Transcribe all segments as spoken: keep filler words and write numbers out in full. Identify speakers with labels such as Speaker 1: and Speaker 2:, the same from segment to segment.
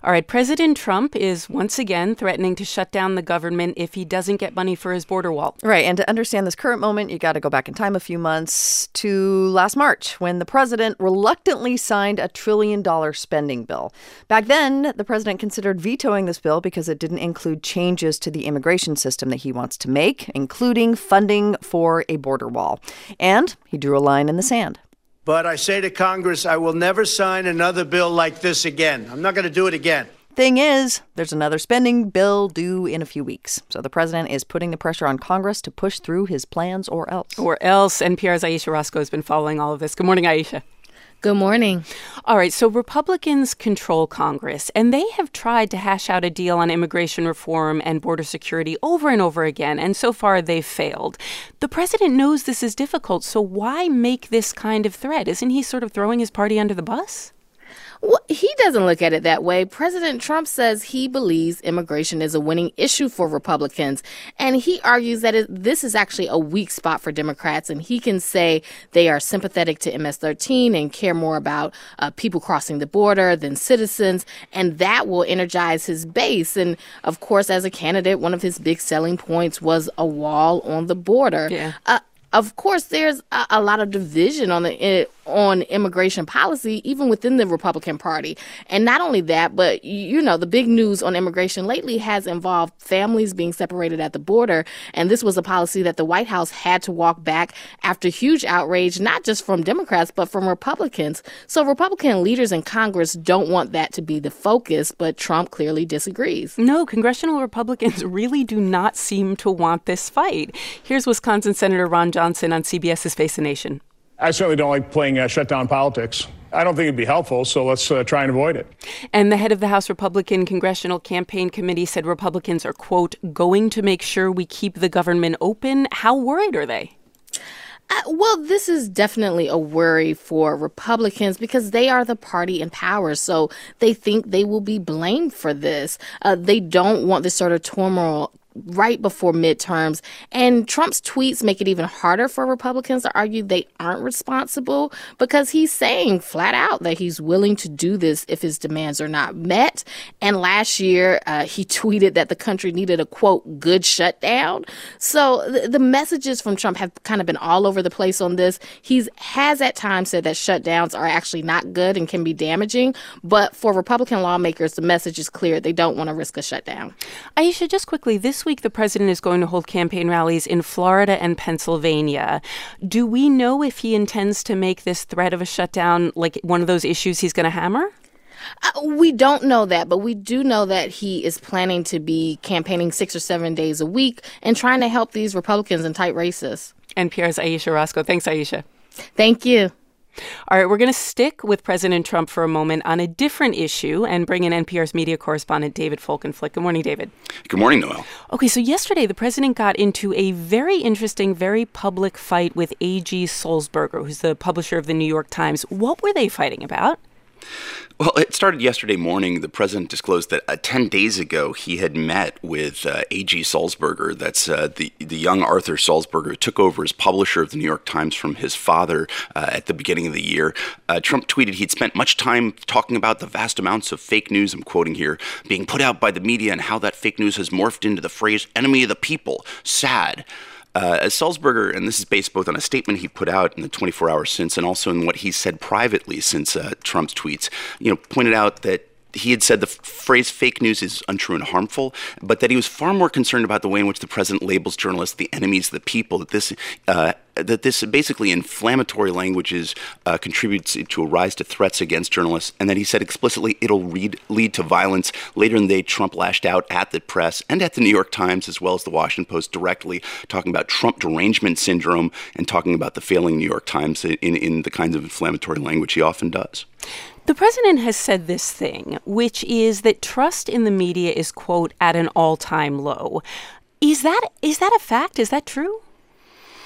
Speaker 1: All right, President Trump is once again threatening to shut down the government if he doesn't get money for his border wall.
Speaker 2: Right, and to understand this current moment, you got to go back in time a few months to last March when the president reluctantly signed a trillion dollar spending bill. Back then, the president considered vetoing this bill because it didn't include changes to the immigration system that he wants to make, including funding for a border wall. And he drew a line in the sand.
Speaker 3: But I say to Congress, I will never sign another bill like this again. I'm not going to do it again.
Speaker 2: Thing is, there's another spending bill due in a few weeks. So the president is putting the pressure on Congress to push through his plans or else.
Speaker 1: Or else. N P R's Ayesha Rascoe has been following all of this. Good morning, Ayesha.
Speaker 4: Good morning.
Speaker 1: All right, so Republicans control Congress, and they have tried to hash out a deal on immigration reform and border security over and over again, and so far they've failed. The president knows this is difficult, so why make this kind of threat? Isn't he sort of throwing his party under the bus?
Speaker 4: Well, he doesn't look at it that way. President Trump says he believes immigration is a winning issue for Republicans. And he argues that it, this is actually a weak spot for Democrats. And he can say they are sympathetic to M S thirteen and care more about uh, people crossing the border than citizens. And that will energize his base. And of course, as a candidate, one of his big selling points was a wall on the border.
Speaker 1: Yeah.
Speaker 4: Uh, Of course, there's a, a lot of division on the on immigration policy, even within the Republican Party. And not only that, but, you know, the big news on immigration lately has involved families being separated at the border. And this was a policy that the White House had to walk back after huge outrage, not just from Democrats, but from Republicans. So Republican leaders in Congress don't want that to be the focus, but Trump clearly disagrees.
Speaker 1: No, congressional Republicans really do not seem to want this fight. Here's Wisconsin Senator Ron Johnson on C B S's Face the Nation.
Speaker 5: I certainly don't like playing uh, shutdown politics. I don't think it'd be helpful, so let's uh, try and avoid it.
Speaker 1: And the head of the House Republican Congressional Campaign Committee said Republicans are, quote, going to make sure we keep the government open. How worried are they?
Speaker 4: Uh, well, this is definitely a worry for Republicans because they are the party in power. So they think they will be blamed for this. Uh, they don't want this sort of turmoil right before midterms. And Trump's tweets make it even harder for Republicans to argue they aren't responsible because he's saying flat out that he's willing to do this if his demands are not met. And last year, uh, he tweeted that the country needed a, quote, good shutdown. So th- the messages from Trump have kind of been all over the place on this. He has at times said that shutdowns are actually not good and can be damaging. But for Republican lawmakers, the message is clear. They don't want to risk a shutdown.
Speaker 1: Ayesha, just quickly, this week the president is going to hold campaign rallies in Florida and Pennsylvania. Do we know if he intends to make this threat of a shutdown like one of those issues he's going to hammer?
Speaker 4: Uh, we don't know that, but we do know that he is planning to be campaigning six or seven days a week and trying to help these Republicans in tight races.
Speaker 1: N P R's Ayesha Rascoe. Thanks, Ayesha.
Speaker 4: Thank you.
Speaker 1: All right, we're going to stick with President Trump for a moment on a different issue and bring in N P R's media correspondent David Folkenflik. Good morning, David.
Speaker 6: Good morning, Noel.
Speaker 1: Okay, so yesterday the president got into a very interesting, very public fight with A G Sulzberger, who's the publisher of the New York Times. What were they fighting about?
Speaker 6: Well, it started yesterday morning. The president disclosed that uh, ten days ago he had met with uh, A G Sulzberger. That's uh, the, the young Arthur Sulzberger who took over as publisher of the New York Times from his father uh, at the beginning of the year. Uh, Trump tweeted he'd spent much time talking about the vast amounts of fake news, I'm quoting here, being put out by the media and how that fake news has morphed into the phrase enemy of the people. Sad. Uh, as Sulzberger, and this is based both on a statement he put out in the twenty-four hours since and also in what he said privately since uh, Trump's tweets, you know, pointed out that he had said the f- phrase fake news is untrue and harmful, but that he was far more concerned about the way in which the president labels journalists the enemies of the people, that this uh, that this basically inflammatory languages uh, contributes to a rise to threats against journalists, and that he said explicitly it'll read, lead to violence. Later in the day, Trump lashed out at the press and at the New York Times, as well as the Washington Post, directly talking about Trump derangement syndrome and talking about the failing New York Times in, in the kinds of inflammatory language he often does.
Speaker 1: The president has said this thing, which is that trust in the media is, quote, at an all-time low. Is that is that a fact? Is that true?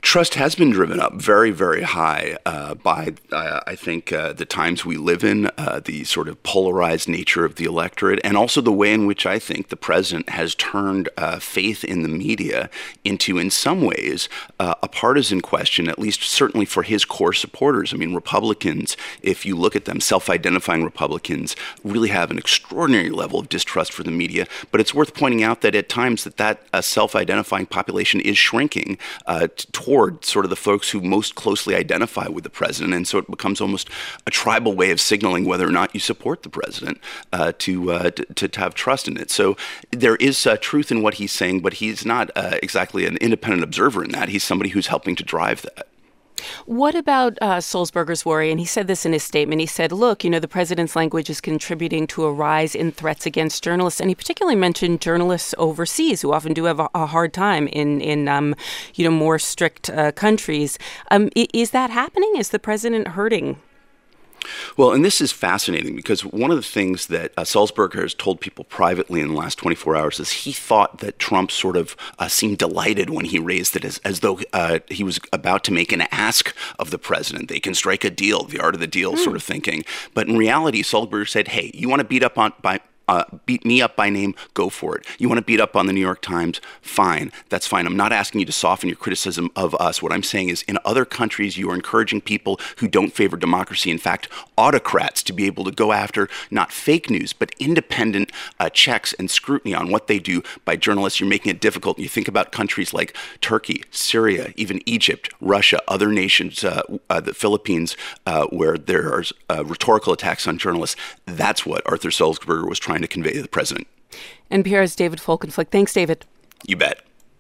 Speaker 6: Trust has been driven up very, very high uh, by, uh, I think, uh, the times we live in, uh, the sort of polarized nature of the electorate, and also the way in which I think the president has turned uh, faith in the media into, in some ways, uh, a partisan question, at least certainly for his core supporters. I mean, Republicans, if you look at them, self-identifying Republicans, really have an extraordinary level of distrust for the media. But it's worth pointing out that at times that that uh, self-identifying population is shrinking uh, toward Toward sort of the folks who most closely identify with the president. And so it becomes almost a tribal way of signaling whether or not you support the president uh, to, uh, to to have trust in it. So there is uh, truth in what he's saying, but he's not uh, exactly an independent observer in that. He's somebody who's helping to drive that.
Speaker 1: What about uh, Sulzberger's worry? And he said this in his statement. He said, look, you know, the president's language is contributing to a rise in threats against journalists. And he particularly mentioned journalists overseas who often do have a, a hard time in, in um, you know, more strict uh, countries. Um, is that happening? Is the president hurting?
Speaker 6: Well, and this is fascinating because one of the things that uh, Sulzberger has told people privately in the last twenty-four hours is he thought that Trump sort of uh, seemed delighted when he raised it as, as though uh, he was about to make an ask of the president. They can strike a deal, the art of the deal mm. sort of thinking. But in reality, Sulzberger said, hey, you want to beat up on by Uh, beat me up by name, go for it. You want to beat up on the New York Times? Fine. That's fine. I'm not asking you to soften your criticism of us. What I'm saying is in other countries, you are encouraging people who don't favor democracy, in fact, autocrats, to be able to go after not fake news, but independent uh, checks and scrutiny on what they do by journalists. You're making it difficult. You think about countries like Turkey, Syria, even Egypt, Russia, other nations, uh, uh, the Philippines, uh, where there are uh, rhetorical attacks on journalists. That's what Arthur Sulzberger was trying to convey to the president.
Speaker 1: N P R's David Folkenflik. Thanks, David.
Speaker 6: You bet.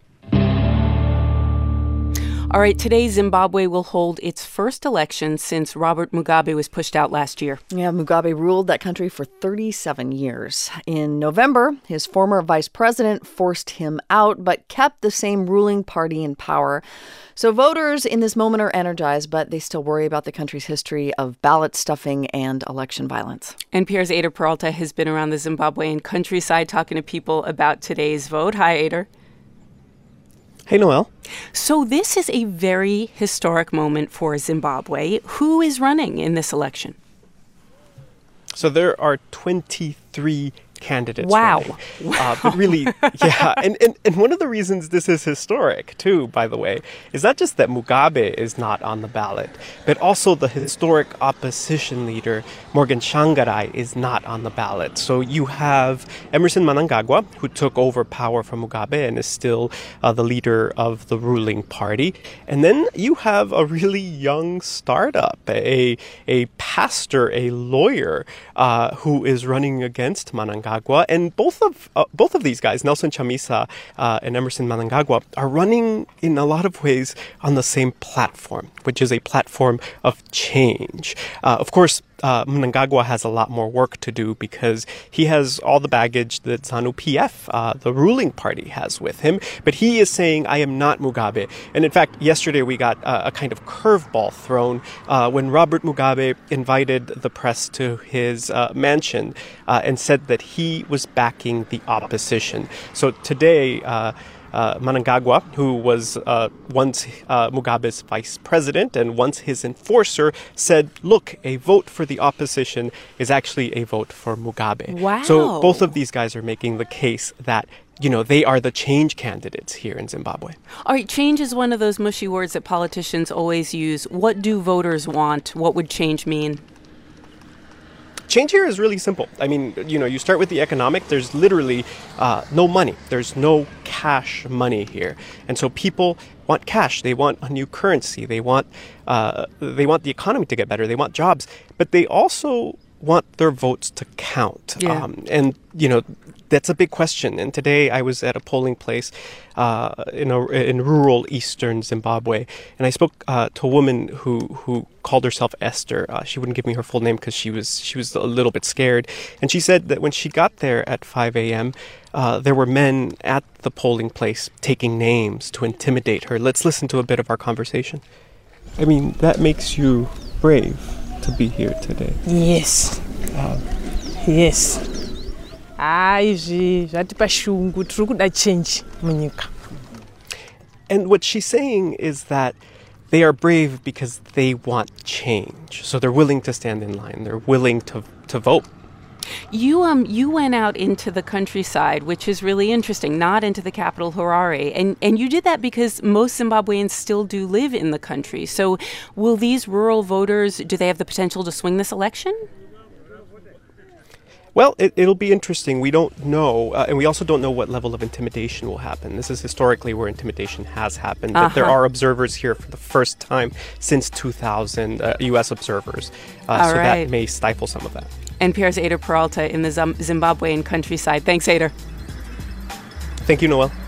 Speaker 1: All right, today Zimbabwe will hold its first election since Robert Mugabe was pushed out last year.
Speaker 2: Yeah, Mugabe ruled that country for thirty-seven years. In November, his former vice president forced him out, but kept the same ruling party in power. So voters in this moment are energized, but they still worry about the country's history of ballot stuffing and election violence.
Speaker 1: N P R's Ader Peralta has been around the Zimbabwean countryside talking to people about today's vote. Hi, Ader.
Speaker 7: Hey, Noel.
Speaker 1: So this is a very historic moment for Zimbabwe. Who is running in this election?
Speaker 7: So there are twenty-three candidates.
Speaker 1: Wow.
Speaker 7: running.
Speaker 1: wow.
Speaker 7: Uh, but really, yeah. And, and, and one of the reasons this is historic, too, by the way, is not just that Mugabe is not on the ballot, but also the historic opposition leader, Morgan Tsvangirai, is not on the ballot. So you have Emmerson Mnangagwa, who took over power from Mugabe and is still uh, the leader of the ruling party. And then you have a really young startup, a, a pastor, a lawyer, uh, who is running against Mnangagwa. And both of uh, both of these guys, Nelson Chamisa uh, and Emmerson Mnangagwa, are running in a lot of ways on the same platform, which is a platform of change. Uh, of course, uh, Mnangagwa has a lot more work to do because he has all the baggage that ZANU-P F, uh, the ruling party, has with him. But he is saying, I am not Mugabe. And in fact, yesterday we got uh, a kind of curveball thrown uh, when Robert Mugabe invited the press to his uh, mansion uh, and said that he was backing the opposition. So today, uh, Uh, Mnangagwa, who was uh, once uh, Mugabe's vice president and once his enforcer, said, look, a vote for the opposition is actually a vote for Mugabe.
Speaker 1: Wow.
Speaker 7: So both of these guys are making the case that, you know, they are the change candidates here in Zimbabwe.
Speaker 1: All right, change is one of those mushy words that politicians always use. What do voters want? What would change mean?
Speaker 7: Change here is really simple. I mean, you know, you start with the economic. There's literally uh, no money. There's no cash money here. And so people want cash. They want a new currency. They want uh, they want the economy to get better. They want jobs. But they also want their votes to count.
Speaker 1: Yeah.
Speaker 7: Um, and, you know, that's a big question. And today I was at a polling place uh, in a, in rural eastern Zimbabwe, and I spoke uh, to a woman who who called herself Esther. Uh, she wouldn't give me her full name because she was she was a little bit scared. And she said that when she got there at five a.m., uh, there were men at the polling place taking names to intimidate her. Let's listen to a bit of our conversation. I mean, that makes you brave to be here today.
Speaker 8: Yes.
Speaker 7: Uh,
Speaker 8: yes. Ai, zvatipa shungu tiri kuda change munyika.
Speaker 7: and what she's saying is that they are brave because they want change. So they're willing to stand in line. They're willing to to vote.
Speaker 1: You um you went out into the countryside, which is really interesting, not into the capital Harare, and and you did that because most Zimbabweans still do live in the country. So will these rural voters, do they have the potential to swing this election?
Speaker 7: Well, it, it'll be interesting. We don't know, uh, and we also don't know what level of intimidation will happen. This is historically where intimidation has happened, but uh-huh. there are observers here for the first time since two thousand, uh, U S observers, uh, so right. that may stifle some of that.
Speaker 1: N P R's Eyder Peralta in the Zimbabwean countryside. Thanks, Eyder.
Speaker 7: Thank you, Noelle.